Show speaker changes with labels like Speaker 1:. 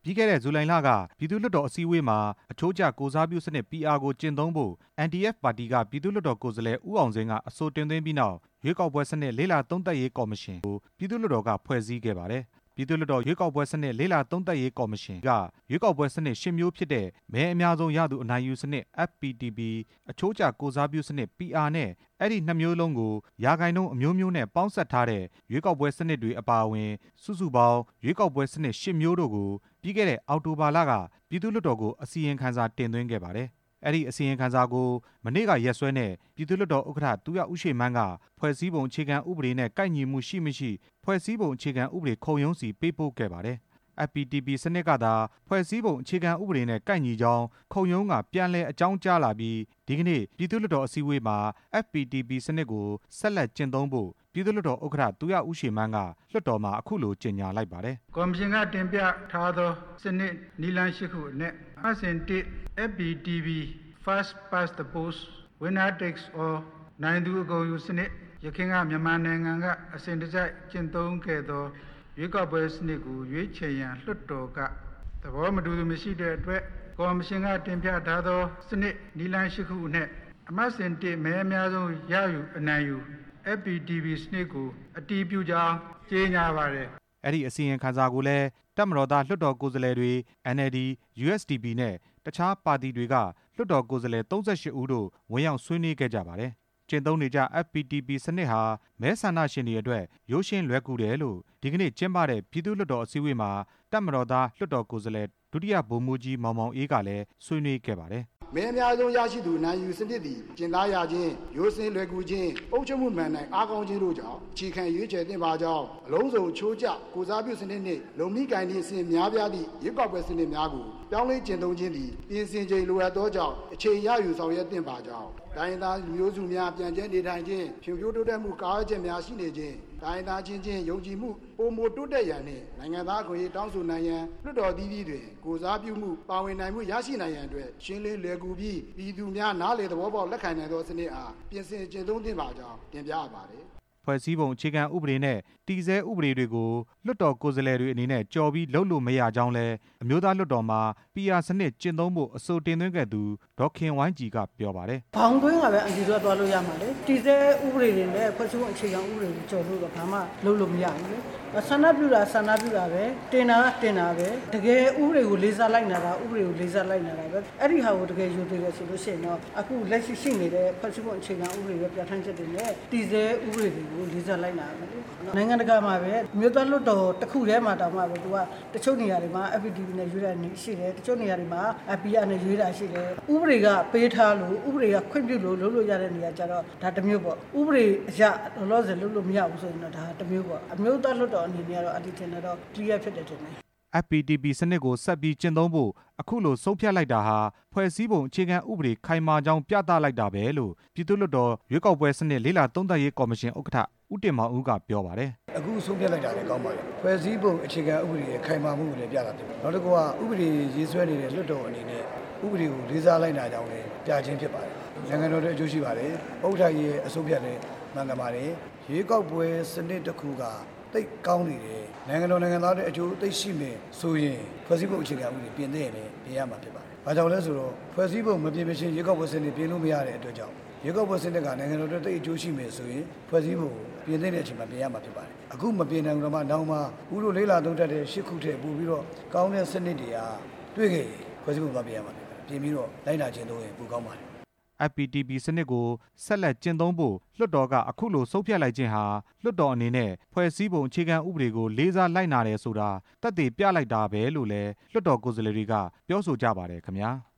Speaker 1: ပြီးခဲ့တဲ့ဇူလိုင်လကပြည်သူ့လွှတ်တော်အစည်းအဝေးမှာအချိုးကျကိုယ်စားပြုစနစ် PR ကိုကျင့်သုံးဖို့ NDF ပါတီကပြည်သူ့လွှတ်တော်ကိုယ်စားလှယ်ဦးအောင်စိန်ကအဆိုတင်သွင်းပြီးနောက်ရွေးကောက်ပွဲစနစ်လေ့လာသုံးသပ်ရေးကော်မရှင်ကိုပြည်သူ့လွှတ်တော်ကဖွဲ့စည်းခဲ့ပါတယ်ပြည်သူ့လွှတ်တော်ရွေးကောက်ပွဲစနစ်လေ့လာသုံးသပ်ရေးကော်မရှင်ကရွေးကောက်ပွဲစနစ်10မျိုးဖြစ်တဲ့မဲအများဆုံးရသူအနိုင်ယူစနစ် FPTP အချိုးကျကိုယ်စားပြုစနစ် PR နဲ့အဲ့ဒီနှစ်မျိုးလုံးကိုရာခိုင်နှုန်းအမျိုးမျိုးနဲ့ပေါင်းစပ်ထားတဲ့ရွေးကောက်ပွဲစနစ်တွေအပါအဝင်စုစုပေါင်းရွေးကောက်ပွဲစနစ်10မျိုးတို့ကိုပြီးခဲ့တဲ့အောက်တိုဘာလကပြည်သူ့လွှတ်တော်ကိုအစီရင်ခံစာတင်သွင်းခဲ့ပါတယ်အဲ့ဒီအစီရင်ခံစာကိုမနေ့ကရက်စွဲနဲ့ပြည်သူ့လွှတ်တော်ဥက္ကဋ္ဌသူရဦးရွှေမန်းကဖွဲ့စည်းပုံအခြေခံဥပဒေနဲ့ကိုက်ညီမှုရှိမရှိဖွဲ့စည်းပုံအခြေခံဥပဒေခုံရုံးစီပေးပို့ခဲ့ပါတယ်FPTP စနစ်ကသာဖွဲ့စည်းပုံအခြေခံဥပဒေနဲ့ကိုက်ညီကြောင်းခုံရုံးကပြန်လည်အကြောင်းကြားလာပြီးဒီကနေ့ပြည်သူ့လွှတ်တော်အစည်းအဝေးမှာ FPTP စနစ်ကိုဆက်လက်ကျင့်သုံးဖို့ပြည်သူ့လွှတ်တော်ဥက္ကဋ္ဌသူရဦးရွှေမန်းကလွှတ်တော်မှာအခုလိုကြေညာလိုက်ပါတယ်
Speaker 2: ကော်မရှင်ကတင်ပြထားသောစနစ်နီလန်းရှိခုနဲ့အဆင့်1 FPTP First Past the Post Winner Takes All နိုင်သူအကုန်ယူစနစ်ရခိုင်ကမြန်မာနိုင်ငံကအစဉ်တစိုက်ကျင့်သုံးခဲ့သောရွေးကောက်ပွဲစနစ်ကိုရွေးချယ်ရန်လွှတ်တော်ကသဘောမတူသူမရှိတဲ့အတွက်ကော်မရှင်ကတင်ပြထားသောစနစ်နီလန်းရှိခုနဲ့အမှတ်စဉ်1မဲအများဆုံးရယူအနိုင်ယူ FPTP စနစ်ကိုအတည်ပြုကြောင်းကြေညာပါတယ်
Speaker 1: အဲ့ဒီအစီရင်ခံစာကိုလည်းတပ်မတော်သားလွှတ်တော်ကိုယ်စားလှယ်တွေ NLD USDP နဲ့တခြားပါတီတွေကလွှတ်တော်ကိုယ်စားလှယ်38ဦးတို့ဝင်ရောက်ဆွေးနွေးခဲ့ကြပါတယ်ကျင့်သုံးနေကြ FPTP စနစ်ဟာမဲဆန္ဒရှင်တွေအတွက်ရိုးရှင်းလွယ်ကူတယ်လို့ဒီကနေ့ကျင်းပတဲ့ပြည်သူ့လွှတ်တော်အစည်းအဝေးမှာတပ်မတော်သားလွှတ်တော်ကိုယ်စားလှယ်ဒုတိယဗိုလ်မှူးကြီးမောင်မောင်အေးကလည်းဆွေးနွေးခဲ့ပါတယ်
Speaker 3: မဲအများဆုံးရရှိသူနိုင်ယူစနစ်သည်ကျင့်သားရခြင်းရိုးစင်လွယ်ကူခြင်းအုပ်ချုပ်မှုမှန်နိုင်အားကောင်းခြင်းတို့ကြောင့်အခြေခံရွေးချယ်သင့်ပါကြောင်းအလုံးစုံချိုးကျကိုစားပြုစနစ်နှင့်လုံမိကိုင်သည့်အစဉ်များပြားသည့်ရွေးကောက်ပွဲစနစ်များကိုပြောင်းလဲကျင့်သုံးခြင်းသည်ပြင်ဆင်ချိန်လိုအပ်သောကြောင့်အချိန်ရယူဆောင်ရွက်သင့်ပါကြောင်းတိုင်းသားမျိုးစုများပြန်ကျဲနေထိုင်ခြင်းဖြိုးဖြိုးတိုးတက်မှုကာကွယ်ချက်များရှိနေခြင်းတိုင်းသားချင်းယုံကြည်မှုပုံမတိုးတက်ရန်နှင့်နိုင်ငံသားအခွင့်အရေးတောင်းဆိုနိုင်ရန်လွှတ်တော်သီးသီးတွင်ကိုစားပြုမှုပါဝင်နိုင်မှုရရှိနိုင်ရန်အတွက်ရှင်းလင်းလွယ်ကူပြီးပြည်သူများနားလည်သဘောပေါက်လက်ခံနိုင်သောစနစ်အားပြင်ဆင်ကျင့်သုံးသင့်ပါကြောင်းတင်ပြရပါတယ်
Speaker 1: ဖွဲ့စည်းပုံအခြေခံဥပဒေနဲ့တည်ဆဲဥပဒေတွေကိုလွှတ်တော်ကိုယ်စားလှယ်တွေအနေနဲ့ကြော်ပြီးလုပ်လို့မရကြောင်းလဲအမျိုးသားလွှတ်တော်မှာ PR စနစ်ကျင့်သုံးဖို့အဆိုတင်သွင်းခဲ့သူဒေါက်ခင်ဝိုင်းကြီးကပြောပါတယ်
Speaker 4: ။ဘောင်တွင်းကပဲအန်တီတို့သွားလို့ရမှာလေ။တည်ဆဲဥပဒေတွေနဲ့ဖွဲ့စည်းပုံအခြေခံဥပဒေတွေကြော်လို့တော့ဘာမှလုပ်လို့မရဘူးလေ။ဆန္ဒပြုတာပဲတင်တာပဲတကယ်ဥပဒေကိုလေးစားလိုက်နာတာဥပဒေကိုလေးစားလိုက်နာတာပဲအဲ့ဒီဟာကိုတကယ်ယူသေးတယ်ဆိုလို့ရှိရင်တော့အခုလက်ရှိနေတဲ့ဖွဲ့စည်းပုံအခြေခံဥပဒေရဲ့ပြဋ္ဌာန်းချက်တွေနဲ့တည်ဆဲဥပဒေတွေကိုလေးစားလိုက်နာရမယ်လေ။နိုင်ငံတကာမှာပဲမြို့သားလွှတ်တော်တစ်ခုထဲမှာတောင်မှပဲသူကတချို့နေရာတွေမှာ FPTP နဲ့ရွေးတာရှိတယ်တချို့နေရာတွေမှာ PR နဲ့ရွေးတာရှိတယ်ဥပဒေကပေးထားလို့ဥပဒေကခွင့်ပြုလို့လုပ်လို့ရတဲ့နေရာကြတော့ဒါတစ်မျိုးပေါ့ဥပဒေအရလောလောဆယ်လုပ်လို့မရဘူးဆိုရင်တော့ဒါတစ်မျိုးပေါ့အမျိုးသားလွှတ်တော်အနေနဲ့ကတော့အတီထင်တော့ clear ဖြစ်တယ်ထင်တယ်
Speaker 1: FPTP စနစ်ကိုဆက်ပြီးကျင့်သုံးဖို့အခုလိုဆုံးဖြတ်လိုက်တာဟာဖွဲ့စည်းပုံအခြေခံဥပဒေခိုင်မာကြောင်းပြသလိုက်တာပဲလို့ပြည်သူ့လွှတ်တော်ရွေးကောက်ပွဲစနစ်လေ့လာသုံးသပ်ရေးကော်မရှင်ဥက္ကဋ္ဌဦးတင်မောင်ဦးကပြောပါတယ်
Speaker 5: အခုဆုံးဖြတ်လိုက်တာလည်းကောင်းပါတယ်ဖွဲ့စည်းပုံအခြေခံဥပဒေရဲ့ခိုင်မာမှုကိုလည်းပြတာဖြစ်တယ်နောက်တစ်ခုကဥပဒေရေးဆွဲနေတဲ့လွှတ်တော်အနေနဲ့ဥပဒေကိုလေးစားလိုက်တာကြောင့်လည်းပြခြင်းဖြစ်ပါတယ်နိုင်ငံတော်ရဲ့အကျိုးရှိပါတယ်ဥက္ကဋ္ဌရဲ့အဆုံးဖြတ်လည်းမှန်ကန်ပါတယ်ရွေးကောက်ပွဲစနစ်တစ်ခုကတိတ်ကောင်းနေတယ်နိုင်ငံတော်နိုင်ငံသားတွေအကျိုးသိရှိမယ်ဆိုရင်ဖွဲ့စည်းပုံအခြေခံဥပဒေပြင်သင့်ရင်လည်းပြင်ရမှာဖြစ်ပါတယ်။ဘာကြောင့်လဲဆိုတော့ဖွဲ့စည်းပုံမပြင်မချင်းရွေးကောက်ပွဲစနစ်ပြင်လို့မရတဲ့အတွက်ကြောင့်ရွေးကောက်ပွဲစနစ်ကနိုင်ငံတော်တွေတိတ်အကျိုးရှိမယ်ဆိုရင်ဖွဲ့စည်းပုံပြင်သင့်တဲ့အချိန်မှာပြင်ရမှာဖြစ်ပါတယ်။အခုမပြင်နိုင်တော့မှနောက်မှဦးတို့လေးလာသုံးတတ်တဲ့၈ခုထည့်ပို့ပြီးတော့ကောင်းတဲ့စနစ်တွေကတွေ့ခဲ့ဖွဲ့စည်းပုံမပြင်ရမှာဖြစ်ပါတယ်။ပြင်ပြီးတော့လိုက်နာခြင်းတော့ရင်ပိုကောင်းပါတယ်
Speaker 1: FPTP စနစ်ကိုဆက်လက်ကျင့်သုံးဖို့လွှတ်တော်ကအခုလိုဆုံးဖြတ်လိုက်ခြင်းဟာလွှတ်တော်အနေနဲ့ဖွဲ့စည်းပုံအခြေခံဥပဒေကိုလေးစားလိုက်နာတယ်ဆိုတာသက်သေပြလိုက်တာပဲလို့လည်းလွှတ်တော်ကိုယ်စားလှယ်တွေကပြောဆိုကြပါတယ်ခင်ဗျာ